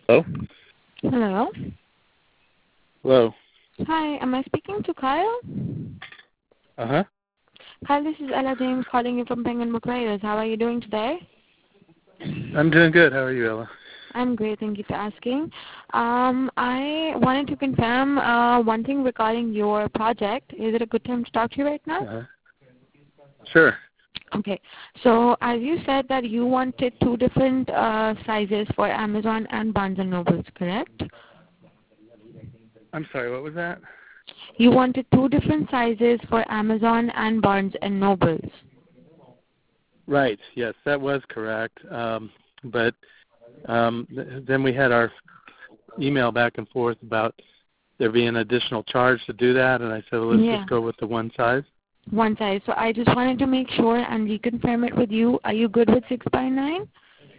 Hello? Hello. Hello. Hi, am I speaking to Kyle? Uh-huh. Kyle, this is Ella James calling you from Penguin Book Writers. How are you doing today? I'm doing good. How are you, Ella? I'm great, thank you for asking. I wanted to confirm one thing regarding your project. Is it a good time to talk to you right now? Uh-huh. Sure. Okay, so as you said that you wanted two different sizes for Amazon and Barnes& and Nobles, correct? I'm sorry, what was that? You wanted two different sizes for Amazon and Barnes& and Nobles. Right. Yes, that was correct. But then we had our email back and forth about there being an additional charge to do that, and I said, well, let's Yeah. just go with the one size. One size. So I just wanted to make sure and reconfirm it with you. Are you good with 6x9?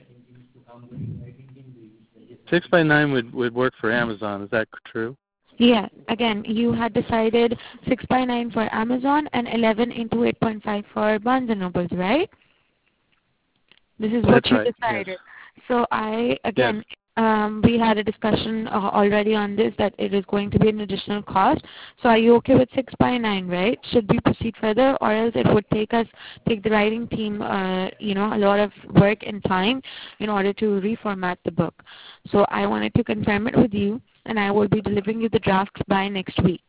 6x9 would work for Amazon. Is that true? Yeah. Again, you had decided 6x9 for Amazon and 11 into 8.5 for Barnes and Nobles, right? This is what That's you right. Yes. decided. So Yes. we had a discussion already on this that it is going to be an additional cost. So are you okay with 6x9, right? Should we proceed further, or else it would take the writing team, a lot of work and time in order to reformat the book. So I wanted to confirm it with you, and I will be delivering you the drafts by next week.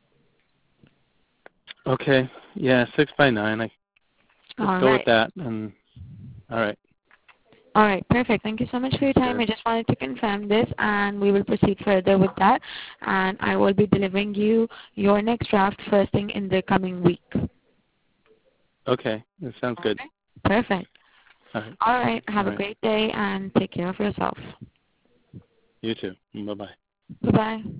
Okay. Yeah, 6x9. Let's All go with right. that. And all right. All right, perfect. Thank you so much for your time. Sure. I just wanted to confirm this, and we will proceed further with that. And I will be delivering you your next draft first thing in the coming week. Okay. That sounds good. Okay. Perfect. All right. All right. Have All a right. great day, and take care of yourself. You too. Bye-bye. Bye-bye.